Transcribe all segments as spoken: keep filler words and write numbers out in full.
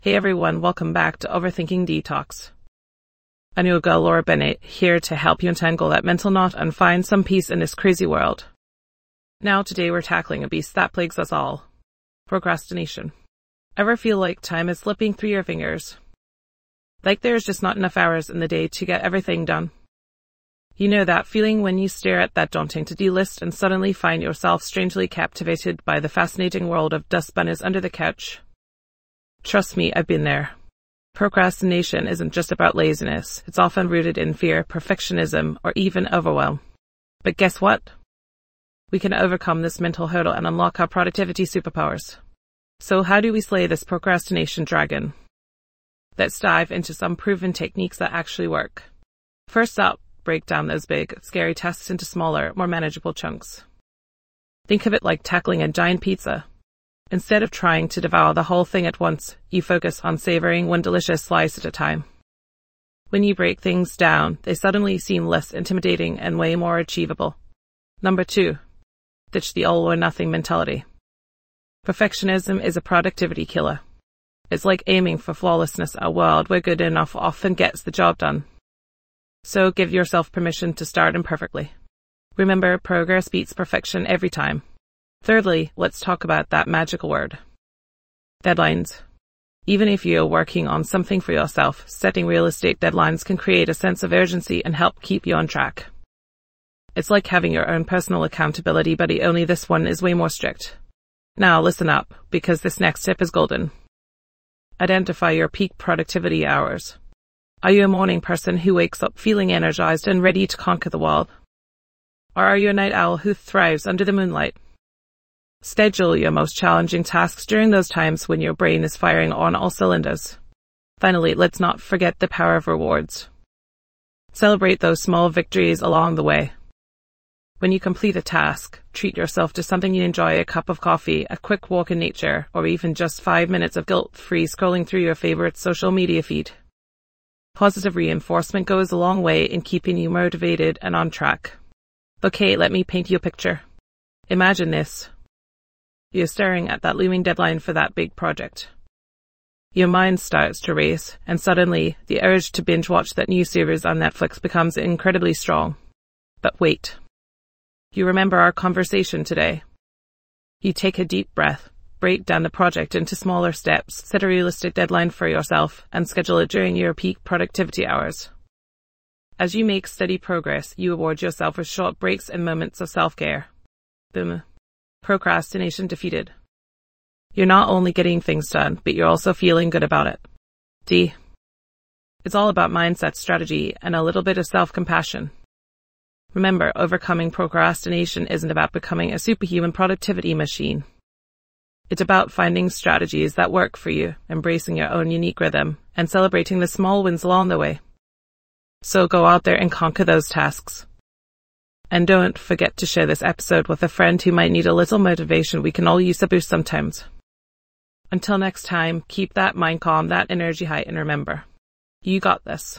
Hey everyone, welcome back to Overthinking Detox. I'm your girl Laura Bennett, here to help you untangle that mental knot and find some peace in this crazy world. Now today we're tackling a beast that plagues us all. Procrastination. Ever feel like time is slipping through your fingers? Like there's just not enough hours in the day to get everything done? You know that feeling when you stare at that daunting to-do list and suddenly find yourself strangely captivated by the fascinating world of dust bunnies under the couch? Trust me, I've been there. Procrastination isn't just about laziness. It's often rooted in fear, perfectionism, or even overwhelm. But guess what? We can overcome this mental hurdle and unlock our productivity superpowers. So how do we slay this procrastination dragon? Let's dive into some proven techniques that actually work. First up, break down those big, scary tasks into smaller, more manageable chunks. Think of it like tackling a giant pizza. Instead of trying to devour the whole thing at once, you focus on savoring one delicious slice at a time. When you break things down, they suddenly seem less intimidating and way more achievable. Number two, ditch the all or nothing mentality. Perfectionism is a productivity killer. It's like aiming for flawlessness in a world where good enough often gets the job done. So give yourself permission to start imperfectly. Remember, progress beats perfection every time. Thirdly, let's talk about that magical word. Deadlines. Even if you're working on something for yourself, setting realistic deadlines can create a sense of urgency and help keep you on track. It's like having your own personal accountability buddy, only this one is way more strict. Now listen up, because this next tip is golden. Identify your peak productivity hours. Are you a morning person who wakes up feeling energized and ready to conquer the world? Or are you a night owl who thrives under the moonlight? Schedule your most challenging tasks during those times when your brain is firing on all cylinders. Finally, let's not forget the power of rewards. Celebrate those small victories along the way. When you complete a task, treat yourself to something you enjoy: a cup of coffee, a quick walk in nature, or even just five minutes of guilt-free scrolling through your favorite social media feed. Positive reinforcement goes a long way in keeping you motivated and on track. Okay, let me paint you a picture. Imagine this. You're staring at that looming deadline for that big project. Your mind starts to race, and suddenly, the urge to binge-watch that new series on Netflix becomes incredibly strong. But wait. You remember our conversation today. You take a deep breath, break down the project into smaller steps, set a realistic deadline for yourself, and schedule it during your peak productivity hours. As you make steady progress, you reward yourself with short breaks and moments of self-care. Boom. Procrastination defeated. You're not only getting things done, but you're also feeling good about it. D. It's all about mindset, strategy, and a little bit of self-compassion. Remember, overcoming procrastination isn't about becoming a superhuman productivity machine. It's about finding strategies that work for you, embracing your own unique rhythm, and celebrating the small wins along the way. So go out there and conquer those tasks. And don't forget to share this episode with a friend who might need a little motivation. We can all use a boost sometimes. Until next time, keep that mind calm, that energy high, and remember, you got this.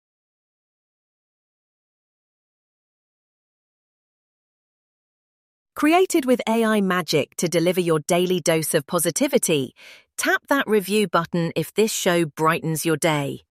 Created with A I magic to deliver your daily dose of positivity, tap that review button if this show brightens your day.